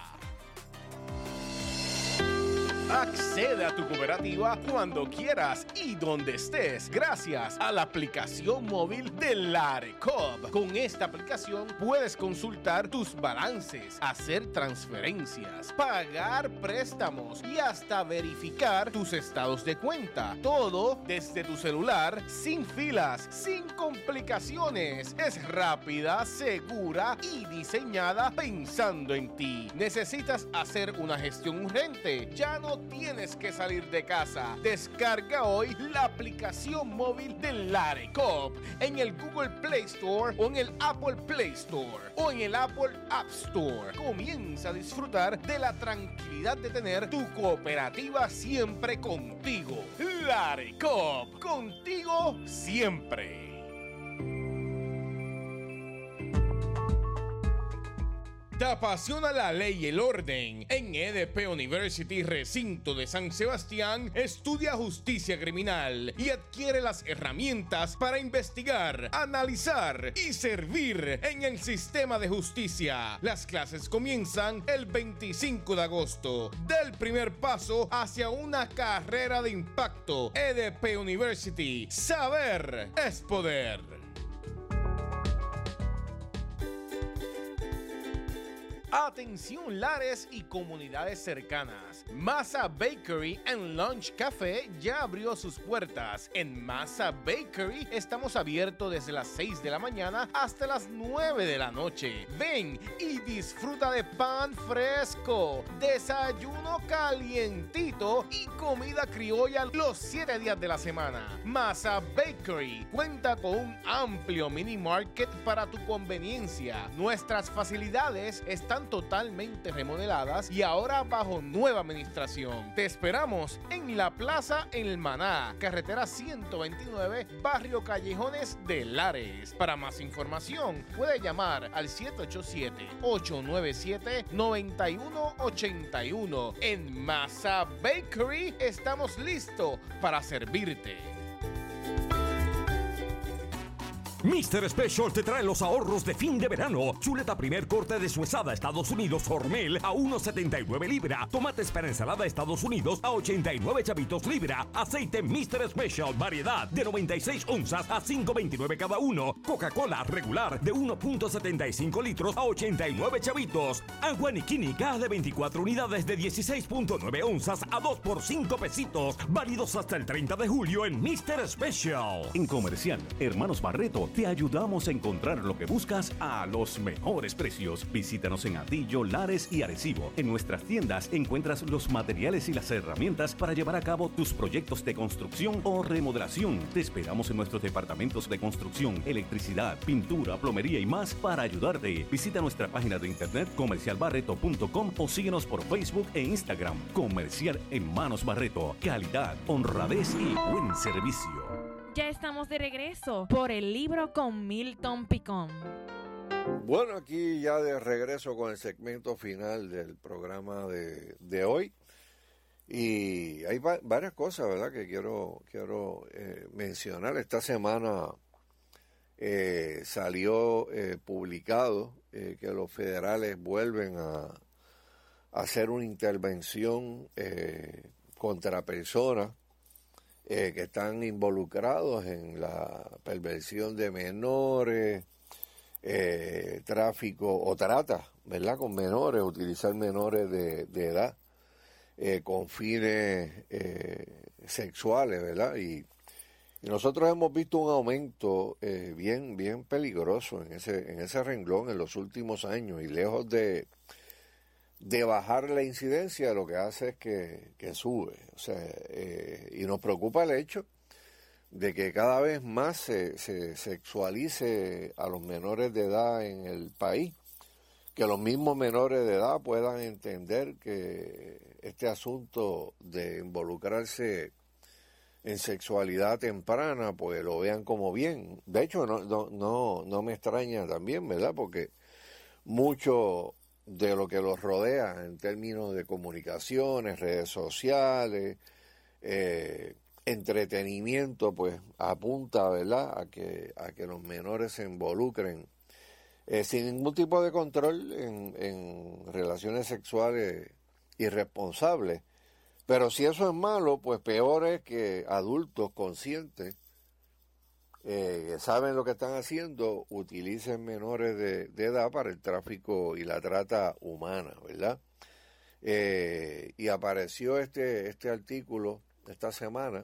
Accede a tu cooperativa cuando quieras y donde estés gracias a la aplicación móvil de Larecoop. Con esta aplicación puedes consultar tus balances, hacer transferencias, pagar préstamos y hasta verificar tus estados de cuenta. Todo desde tu celular, sin filas, sin complicaciones. Es rápida, segura y diseñada pensando en ti. ¿Necesitas hacer una gestión urgente? Ya no tienes que salir de casa. Descarga hoy la aplicación móvil de Larecoop en el Google Play Store o en el Apple Play Store o en el Apple App Store. Comienza a disfrutar de la tranquilidad de tener tu cooperativa siempre contigo. Larecoop, contigo siempre. ¿Te apasiona la ley y el orden? En EDP University, recinto de San Sebastián, estudia justicia criminal y adquiere las herramientas para investigar, analizar y servir en el sistema de justicia. Las clases comienzan el 25 de agosto. Del primer paso hacia una carrera de impacto. EDP University. Saber es poder. Atención Lares y comunidades cercanas. Masa Bakery and Lunch Café ya abrió sus puertas. En Masa Bakery estamos abiertos desde las 6 de la mañana hasta las 9 de la noche. Ven y disfruta de pan fresco, desayuno calientito y comida criolla los 7 días de la semana. Masa Bakery cuenta con un amplio mini market para tu conveniencia. Nuestras facilidades están totalmente remodeladas y ahora bajo nueva administración. Te esperamos en la Plaza El Maná, carretera 129, barrio Callejones de Lares. Para más información, puede llamar al 787-897-9181. En Masa Bakery estamos listos para servirte. Mr. Special te trae los ahorros de fin de verano. Chuleta primer corte deshuesada Estados Unidos Hormel a 1.79 libra. Tomates para ensalada Estados Unidos a 89 chavitos libra. Aceite Mr. Special variedad de 96 onzas a 5.29 cada uno. Coca-Cola regular de 1.75 litros a 89 chavitos. Agua Nikini gas de 24 unidades de 16.9 onzas a 2 por 5 pesitos. Válidos hasta el 30 de julio en Mr. Special. En Comercial Hermanos Barreto te ayudamos a encontrar lo que buscas a los mejores precios. Visítanos en Atillo, Lares y Arecibo. En nuestras tiendas encuentras los materiales y las herramientas para llevar a cabo tus proyectos de construcción o remodelación. Te esperamos en nuestros departamentos de construcción, electricidad, pintura, plomería y más para ayudarte. Visita nuestra página de internet comercialbarreto.com o síguenos por Facebook e Instagram. Comercial Hermanos Barreto. Calidad, honradez y buen servicio. Ya estamos de regreso por el libro con Milton Picón. Bueno, aquí ya de regreso con el segmento final del programa de hoy. Y hay varias cosas, ¿verdad?, que quiero mencionar. Esta semana salió publicado que los federales vuelven a hacer una intervención contra personas que están involucrados en la perversión de menores, tráfico o trata, ¿verdad?, con menores, utilizar menores de edad con fines sexuales, ¿verdad? Y nosotros hemos visto un aumento bien peligroso en ese renglón en los últimos años, y lejos de bajar la incidencia, lo que hace es que sube. O sea, y nos preocupa el hecho de que cada vez más se sexualice a los menores de edad en el país, que los mismos menores de edad puedan entender que este asunto de involucrarse en sexualidad temprana, pues lo vean como bien. De hecho, no me extraña también, ¿verdad?, porque mucho de lo que los rodea en términos de comunicaciones, redes sociales, entretenimiento, pues apunta, ¿verdad?, a que los menores se involucren sin ningún tipo de control en relaciones sexuales irresponsables. Pero si eso es malo, pues peor es que adultos conscientes que saben lo que están haciendo utilicen menores de edad para el tráfico y la trata humana, ¿verdad? Y apareció este artículo esta semana,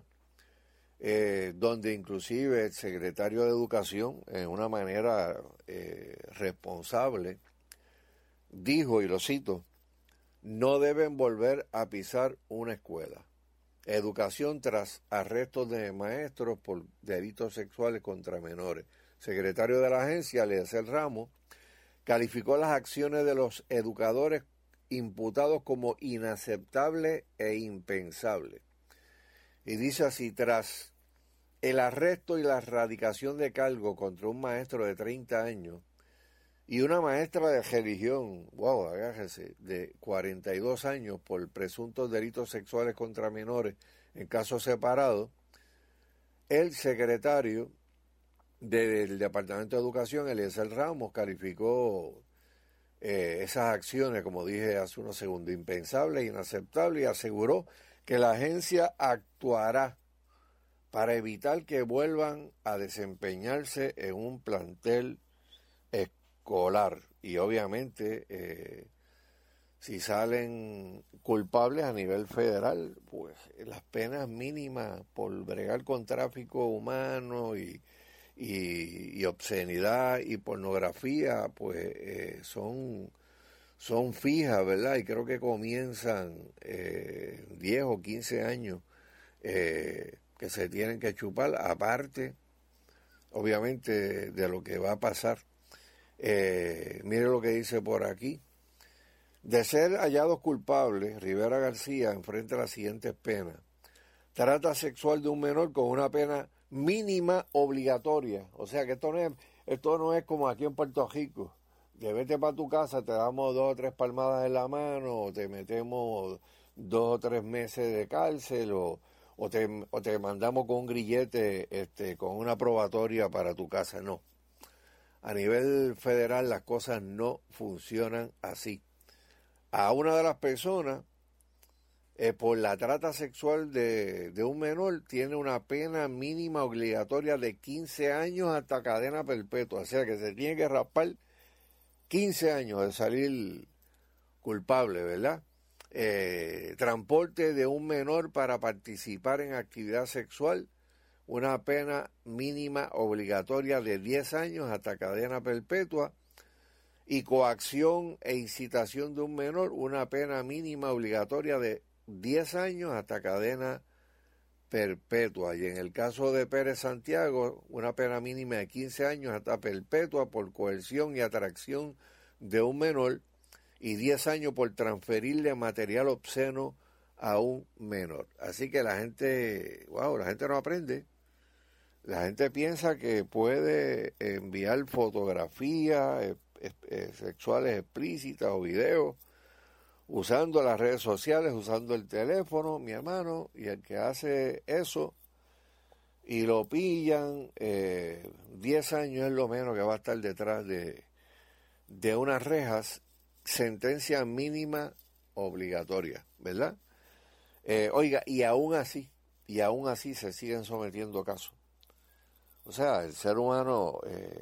donde inclusive el secretario de Educación, en una manera responsable, dijo, y lo cito: no deben volver a pisar una escuela. Educación tras arrestos de maestros por delitos sexuales contra menores. Secretario de la agencia, Eliezer Ramos, calificó las acciones de los educadores imputados como inaceptables e impensables. Y dice así: tras el arresto y la erradicación de cargo contra un maestro de 30 años y una maestra de religión, wow, agárrese, de 42 años por presuntos delitos sexuales contra menores en casos separados, el secretario del Departamento de Educación, Eliezer Ramos, calificó esas acciones, como dije hace unos segundos, impensables e inaceptables, y aseguró que la agencia actuará para evitar que vuelvan a desempeñarse en un plantel escolar. Y obviamente, si salen culpables a nivel federal, pues las penas mínimas por bregar con tráfico humano y obscenidad y pornografía, pues son fijas, ¿verdad? Y creo que comienzan 10 o 15 años que se tienen que chupar, aparte, obviamente, de lo que va a pasar. Mire lo que dice por aquí. De ser hallados culpables, Rivera García enfrenta las siguientes penas: trata sexual de un menor con una pena mínima obligatoria. O sea que esto no es como aquí en Puerto Rico, que vete para tu casa, te damos 2 o 3 palmadas en la mano, o te metemos 2 o 3 meses de cárcel, o te mandamos con un grillete con una probatoria para tu casa. No. A nivel federal las cosas no funcionan así. A una de las personas, por la trata sexual de un menor, tiene una pena mínima obligatoria de 15 años hasta cadena perpetua. O sea que se tiene que raspar 15 años de salir culpable, ¿verdad? Transporte de un menor para participar en actividad sexual, una pena mínima obligatoria de 10 años hasta cadena perpetua. Y coacción e incitación de un menor, una pena mínima obligatoria de 10 años hasta cadena perpetua. Y en el caso de Pérez Santiago, una pena mínima de 15 años hasta perpetua por coerción y atracción de un menor, y 10 años por transferirle material obsceno a un menor. Así que la gente no aprende. La gente piensa que puede enviar fotografías sexuales explícitas o videos usando las redes sociales, usando el teléfono, mi hermano, y el que hace eso y lo pillan, 10 años es lo menos que va a estar detrás de unas rejas, sentencia mínima obligatoria, ¿verdad? Oiga, y aún así se siguen sometiendo casos. O sea, el ser humano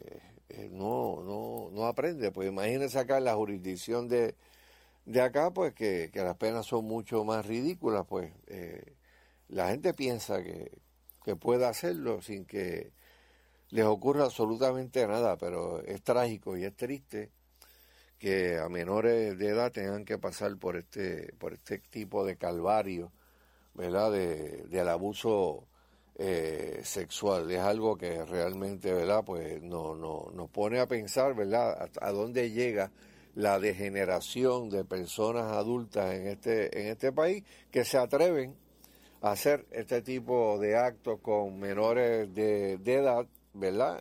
no aprende. Pues imagínense acá en la jurisdicción de acá, pues que las penas son mucho más ridículas, pues la gente piensa que puede hacerlo sin que les ocurra absolutamente nada, pero es trágico y es triste que a menores de edad tengan que pasar por este tipo de calvario, ¿verdad? Del abuso sexual. Es algo que realmente, ¿verdad? Pues nos pone a pensar, ¿verdad? A dónde llega la degeneración de personas adultas en este país que se atreven a hacer este tipo de actos con menores de edad, ¿verdad?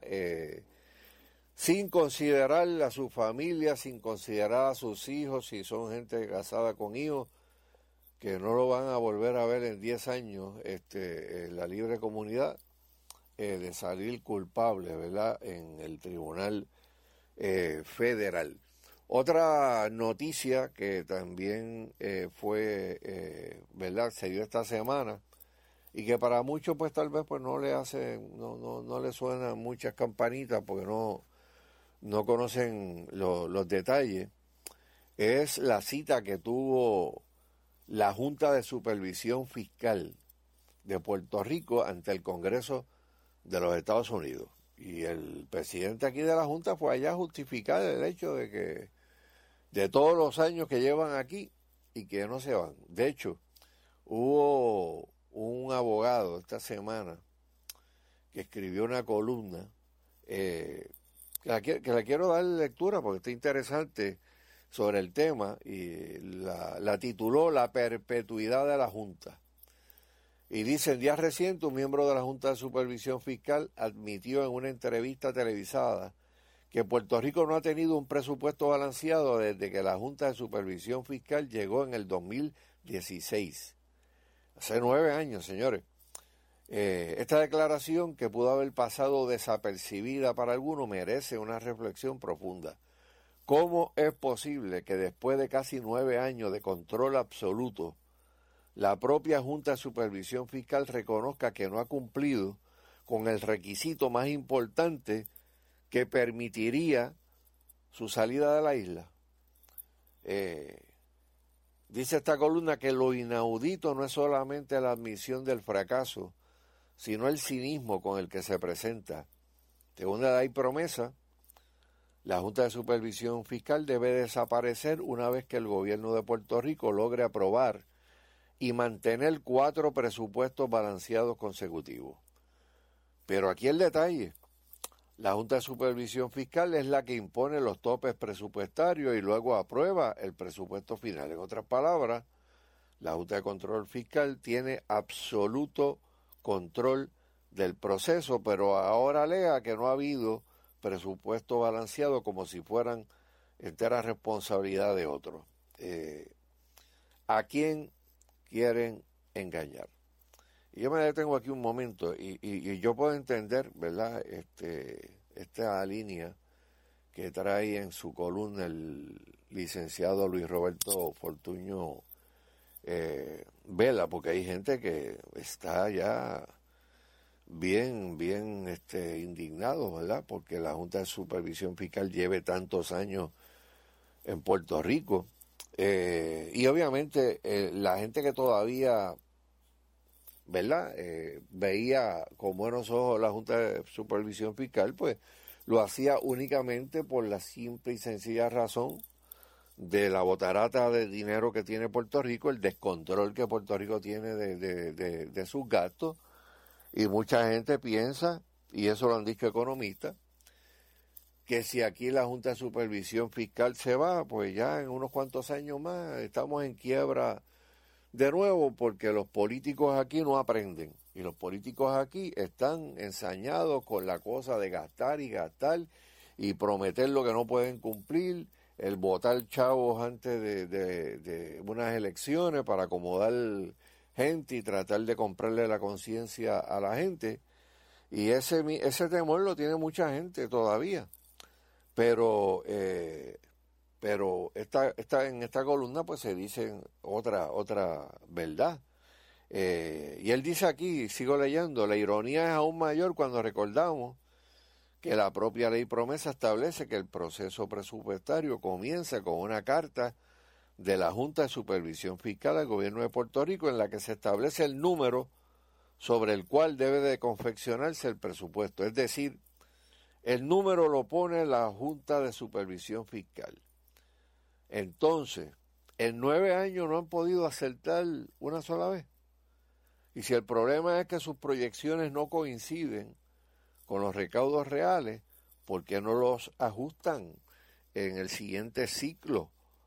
Sin considerar a su familia, sin considerar a sus hijos, si son gente casada con hijos, que no lo van a volver a ver en 10 años en la libre comunidad, de salir culpable, ¿verdad?, en el Tribunal Federal. Otra noticia que también fue, ¿verdad?, se dio esta semana, y que para muchos pues tal vez pues no le suenan muchas campanitas porque no conocen los detalles, es la cita que tuvo la Junta de Supervisión Fiscal de Puerto Rico ante el Congreso de los Estados Unidos. Y el presidente aquí de la Junta fue allá a justificar el hecho de que de todos los años que llevan aquí y que no se van. De hecho, hubo un abogado esta semana que escribió una columna que la quiero dar lectura porque está interesante sobre el tema, y la tituló La perpetuidad de la Junta. Y dice: en días recientes, un miembro de la Junta de Supervisión Fiscal admitió en una entrevista televisada que Puerto Rico no ha tenido un presupuesto balanceado desde que la Junta de Supervisión Fiscal llegó en el 2016. Hace 9 años, señores. Esta declaración, que pudo haber pasado desapercibida para algunos, merece una reflexión profunda. ¿Cómo es posible que después de casi 9 años de control absoluto, la propia Junta de Supervisión Fiscal reconozca que no ha cumplido con el requisito más importante que permitiría su salida de la isla? Dice esta columna que lo inaudito no es solamente la admisión del fracaso, sino el cinismo con el que se presenta. Según la ley promesa, la Junta de Supervisión Fiscal debe desaparecer una vez que el gobierno de Puerto Rico logre aprobar y mantener 4 presupuestos balanceados consecutivos. Pero aquí el detalle: la Junta de Supervisión Fiscal es la que impone los topes presupuestarios y luego aprueba el presupuesto final. En otras palabras, la Junta de Control Fiscal tiene absoluto control del proceso, pero ahora alega que no ha habido presupuesto balanceado, como si fueran entera responsabilidad de otros. ¿A quién quieren engañar? Y yo me detengo aquí un momento y yo puedo entender, ¿verdad?, esta línea que trae en su columna el licenciado Luis Roberto Fortuño Vela, porque hay gente que está ya bien indignado, ¿verdad?, porque la Junta de Supervisión Fiscal lleve tantos años en Puerto Rico, y obviamente la gente que todavía, ¿verdad?, veía con buenos ojos la Junta de Supervisión Fiscal, pues lo hacía únicamente por la simple y sencilla razón de la botarata de dinero que tiene Puerto Rico, el descontrol que Puerto Rico tiene de sus gastos. Y mucha gente piensa, y eso lo han dicho economistas, que si aquí la Junta de Supervisión Fiscal se va, pues ya en unos cuantos años más estamos en quiebra de nuevo, porque los políticos aquí no aprenden. Y los políticos aquí están ensañados con la cosa de gastar y prometer lo que no pueden cumplir, el botar chavos antes de unas elecciones para acomodar gente y tratar de comprarle la conciencia a la gente. Y ese temor lo tiene mucha gente todavía. Pero en esta columna pues se dice otra verdad. Y él dice aquí, sigo leyendo, la ironía es aún mayor cuando recordamos que la propia ley promesa establece que el proceso presupuestario comienza con una carta de la Junta de Supervisión Fiscal al Gobierno de Puerto Rico en la que se establece el número sobre el cual debe de confeccionarse el presupuesto. Es decir, el número lo pone la Junta de Supervisión Fiscal. Entonces, en 9 años no han podido acertar una sola vez. Y si el problema es que sus proyecciones no coinciden con los recaudos reales, ¿por qué no los ajustan en el siguiente ciclo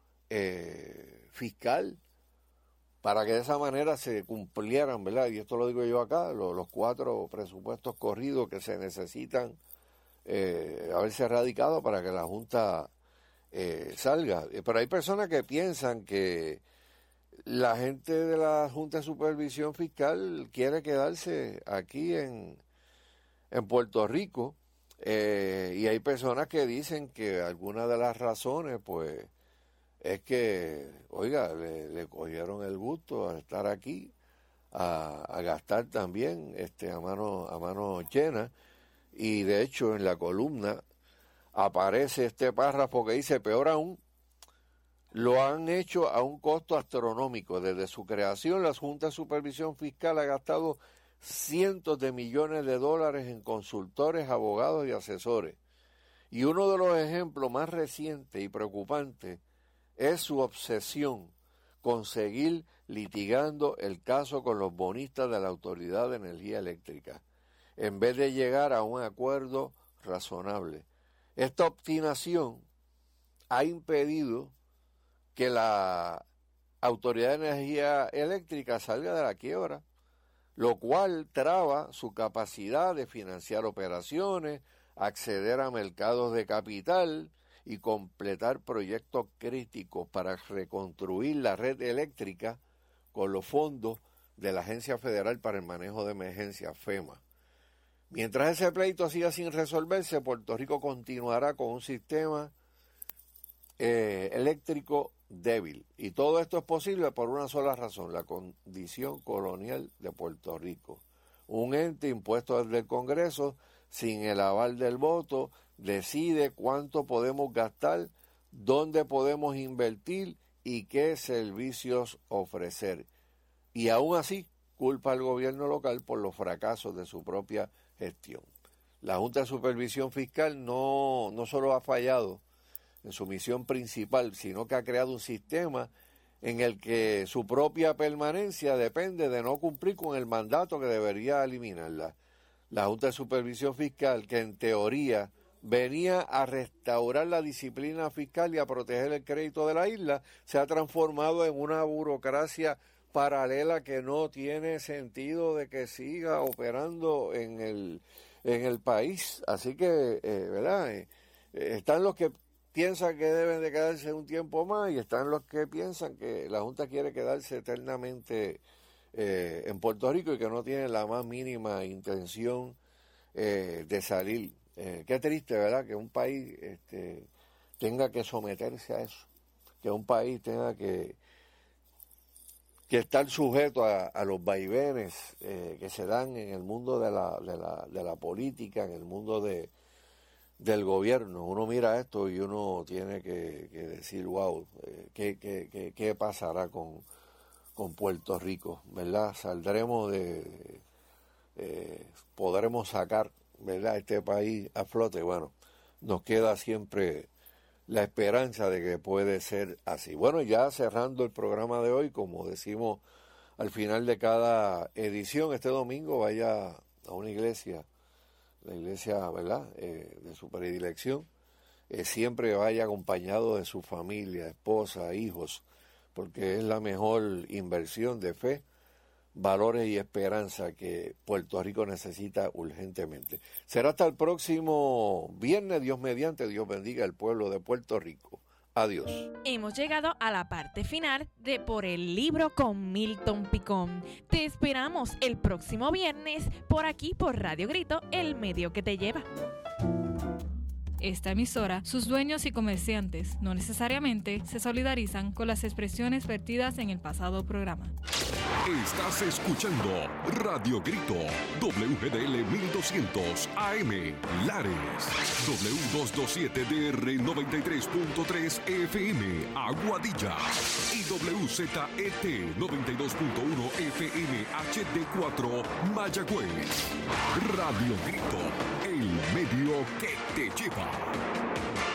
fiscal? Para que de esa manera se cumplieran, ¿verdad? Y esto lo digo yo acá, los 4 presupuestos corridos que se necesitan haberse radicado para que la Junta salga. Pero hay personas que piensan que la gente de la Junta de Supervisión Fiscal quiere quedarse aquí en Puerto Rico, y hay personas que dicen que alguna de las razones pues es que, oiga, le cogieron el gusto a estar aquí, a gastar también a mano llena. Y de hecho en la columna aparece este párrafo que dice, peor aún, lo han hecho a un costo astronómico. Desde su creación, la Junta de Supervisión Fiscal ha gastado cientos de millones de dólares en consultores, abogados y asesores. Y uno de los ejemplos más recientes y preocupantes es su obsesión con seguir litigando el caso con los bonistas de la Autoridad de Energía Eléctrica, en vez de llegar a un acuerdo razonable. Esta obstinación ha impedido que la Autoridad de Energía Eléctrica salga de la quiebra, lo cual traba su capacidad de financiar operaciones, acceder a mercados de capital y completar proyectos críticos para reconstruir la red eléctrica con los fondos de la Agencia Federal para el Manejo de Emergencias, FEMA. Mientras ese pleito siga sin resolverse, Puerto Rico continuará con un sistema eléctrico débil. Y todo esto es posible por una sola razón, la condición colonial de Puerto Rico. Un ente impuesto desde el Congreso, sin el aval del voto, decide cuánto podemos gastar, dónde podemos invertir y qué servicios ofrecer. Y aún así, culpa al gobierno local por los fracasos de su propia gestión. La Junta de Supervisión Fiscal no solo ha fallado en su misión principal, sino que ha creado un sistema en el que su propia permanencia depende de no cumplir con el mandato que debería eliminarla. La Junta de Supervisión Fiscal, que en teoría venía a restaurar la disciplina fiscal y a proteger el crédito de la isla, se ha transformado en una burocracia paralela que no tiene sentido de que siga operando en el país. Así que, ¿verdad? Están los que piensan que deben de quedarse un tiempo más y están los que piensan que la Junta quiere quedarse eternamente en Puerto Rico y que no tiene la más mínima intención de salir. Qué triste, ¿verdad? Que un país tenga que someterse a eso, que un país tenga que estar sujeto a los vaivenes que se dan en el mundo de la política, en el mundo del gobierno. Uno mira esto y uno tiene que decir, wow, ¿qué pasará con Puerto Rico? ¿Verdad? Saldremos podremos sacar, ¿verdad?, este país a flote. Bueno, nos queda siempre la esperanza de que puede ser así. Bueno, ya cerrando el programa de hoy, como decimos al final de cada edición, este domingo vaya a una iglesia, la iglesia, ¿verdad?, de su predilección, siempre vaya acompañado de su familia, esposa, hijos, porque es la mejor inversión de fe, valores y esperanza que Puerto Rico necesita urgentemente. Será hasta el próximo viernes, Dios mediante. Dios bendiga al pueblo de Puerto Rico. Adiós. Hemos llegado a la parte final de Por el Libro con Milton Picón. Te esperamos el próximo viernes por aquí por Radio Grito, el medio que te lleva. Esta emisora, sus dueños y comerciantes no necesariamente se solidarizan con las expresiones vertidas en el pasado programa. Estás escuchando Radio Grito, WGDL 1200 AM, Lares, W227DR 93.3 FM, Aguadilla, y WZET 92.1 FM HD4, Mayagüez. Radio Grito, el medio que te lleva.